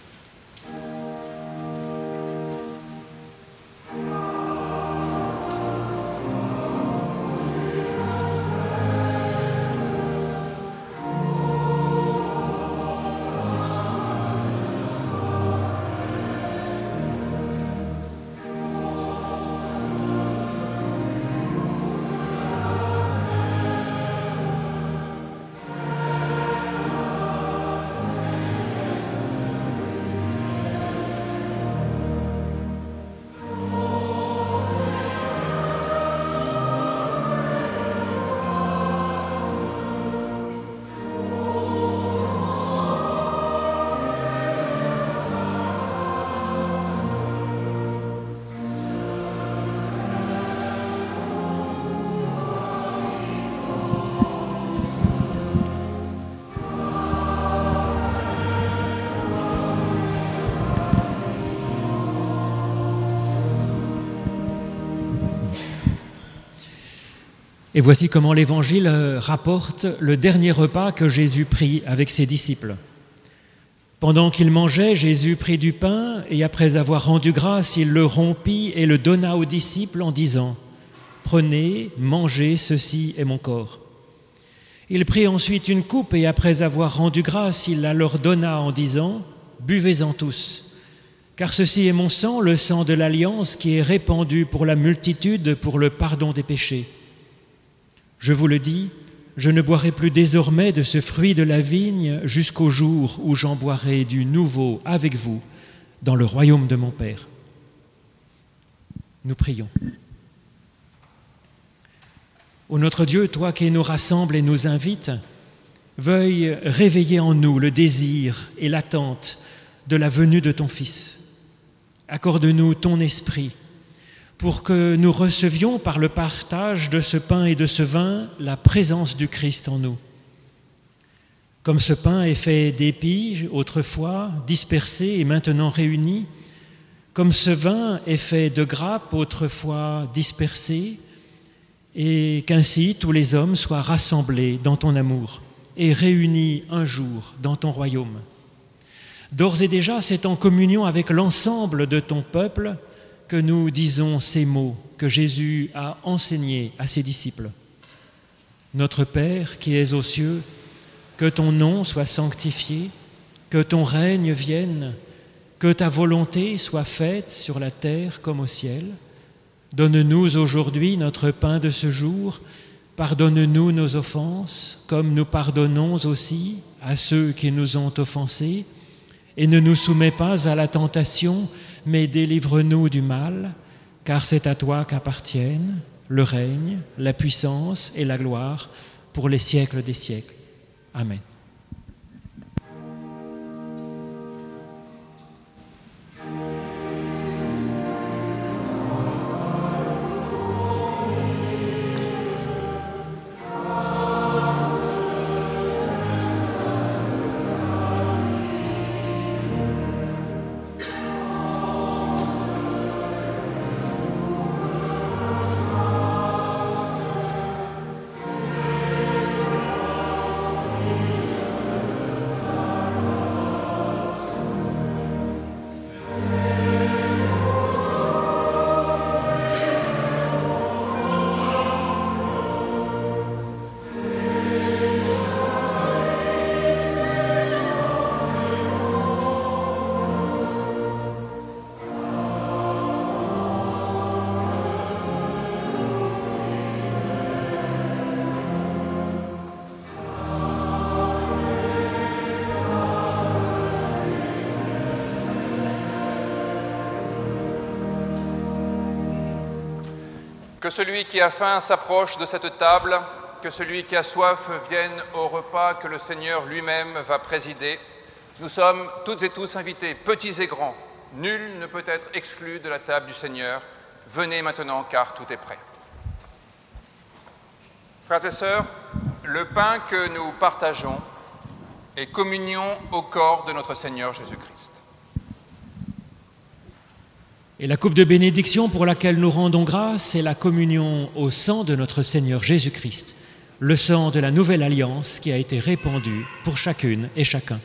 Et voici comment l'Évangile rapporte le dernier repas que Jésus prit avec ses disciples. Pendant qu'il mangeait, Jésus prit du pain et après avoir rendu grâce, il le rompit et le donna aux disciples en disant « Prenez, mangez, ceci est mon corps ». Il prit ensuite une coupe et après avoir rendu grâce, il la leur donna en disant « Buvez-en tous, car ceci est mon sang, le sang de l'Alliance qui est répandu pour la multitude pour le pardon des péchés. Je vous le dis, je ne boirai plus désormais de ce fruit de la vigne jusqu'au jour où j'en boirai du nouveau avec vous dans le royaume de mon Père. » Nous prions. Ô notre Dieu, toi qui nous rassembles et nous invites, veuille réveiller en nous le désir et l'attente de la venue de ton Fils. Accorde-nous ton esprit pour que nous recevions par le partage de ce pain et de ce vin la présence du Christ en nous. Comme ce pain est fait d'épis autrefois, dispersés et maintenant réunis, comme ce vin est fait de grappes autrefois dispersées, et qu'ainsi tous les hommes soient rassemblés dans ton amour et réunis un jour dans ton royaume. D'ores et déjà, c'est en communion avec l'ensemble de ton peuple que nous disons ces mots que Jésus a enseignés à ses disciples. Notre Père qui es aux cieux, que ton nom soit sanctifié, que ton règne vienne, que ta volonté soit faite sur la terre comme au ciel. Donne-nous aujourd'hui notre pain de ce jour. Pardonne-nous nos offenses, comme nous pardonnons aussi à ceux qui nous ont offensés. Et ne nous soumets pas à la tentation, mais délivre-nous du mal, car c'est à toi qu'appartiennent le règne, la puissance et la gloire pour les siècles des siècles. Amen. Que celui qui a faim s'approche de cette table, que celui qui a soif vienne au repas que le Seigneur lui-même va présider. Nous sommes toutes et tous invités, petits et grands. Nul ne peut être exclu de la table du Seigneur. Venez maintenant, car tout est prêt. Frères et sœurs, le pain que nous partageons est communion au corps de notre Seigneur Jésus-Christ. Et la coupe de bénédiction pour laquelle nous rendons grâce, c'est la communion au sang de notre Seigneur Jésus-Christ, le sang de la nouvelle alliance qui a été répandu pour chacune et chacun.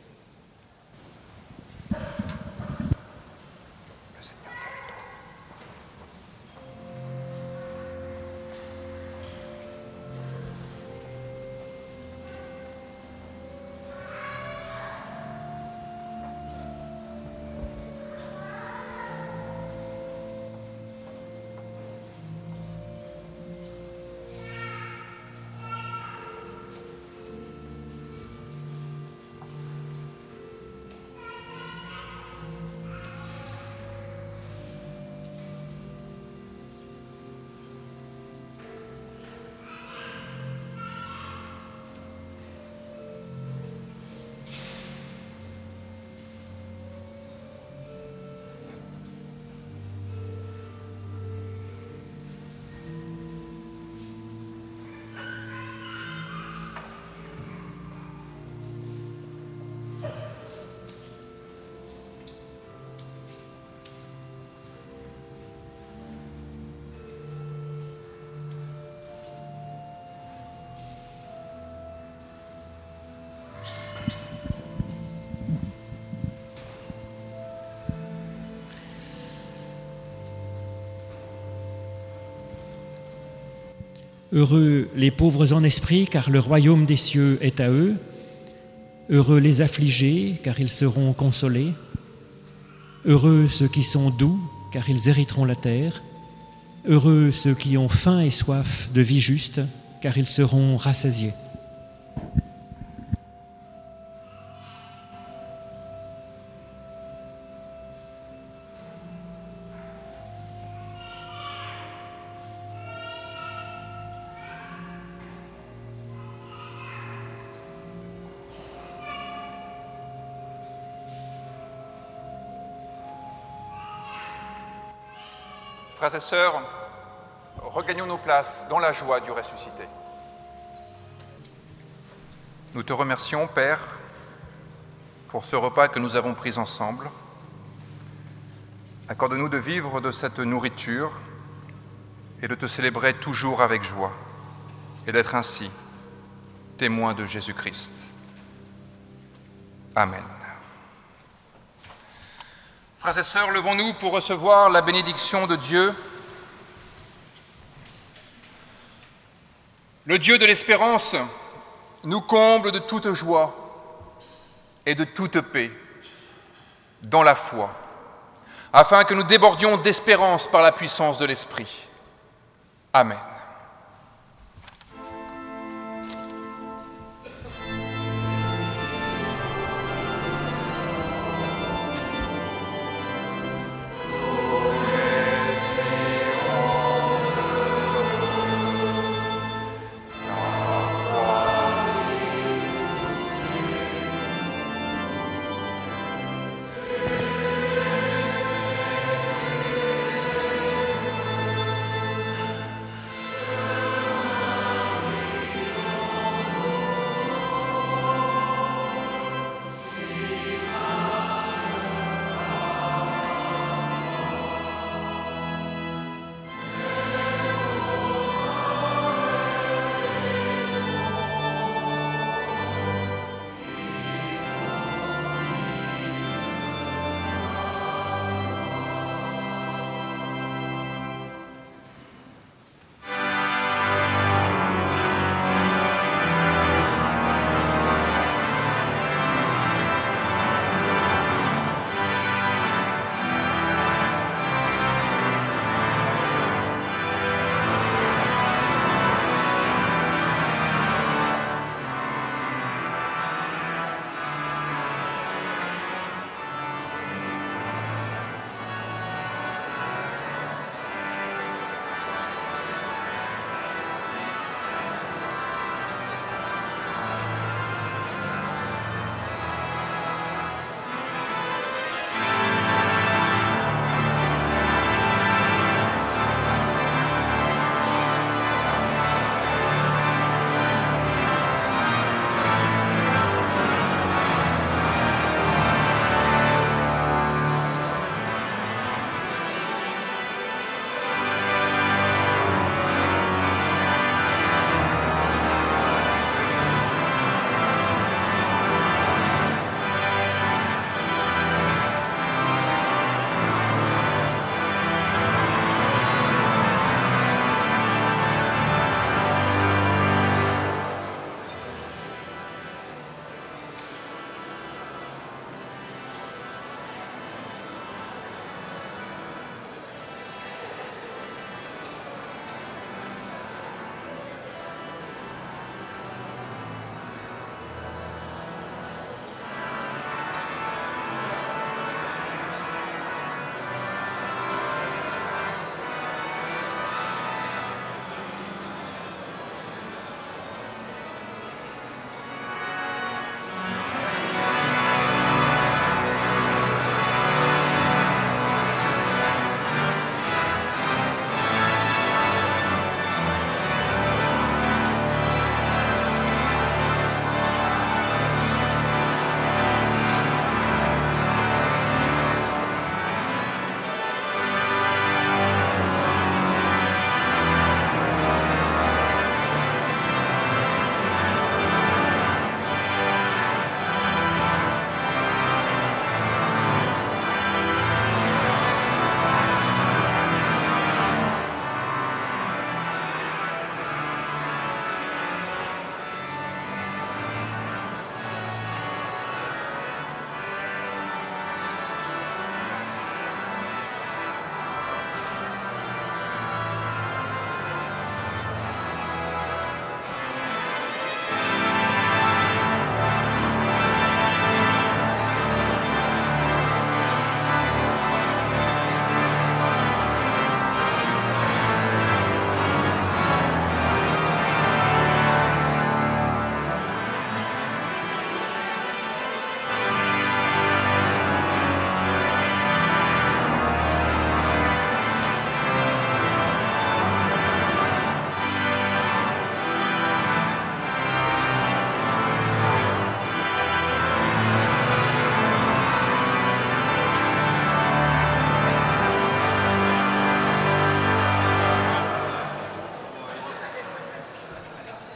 Heureux les pauvres en esprit, car le royaume des cieux est à eux. Heureux les affligés, car ils seront consolés. Heureux ceux qui sont doux, car ils hériteront la terre. Heureux ceux qui ont faim et soif de vie juste, car ils seront rassasiés. Frères et sœurs, regagnons nos places dans la joie du ressuscité. Nous te remercions, Père, pour ce repas que nous avons pris ensemble. Accorde-nous de vivre de cette nourriture et de te célébrer toujours avec joie et d'être ainsi témoins de Jésus-Christ. Amen. Frères et sœurs, levons-nous pour recevoir la bénédiction de Dieu. Le Dieu de l'espérance nous comble de toute joie et de toute paix dans la foi, afin que nous débordions d'espérance par la puissance de l'Esprit. Amen.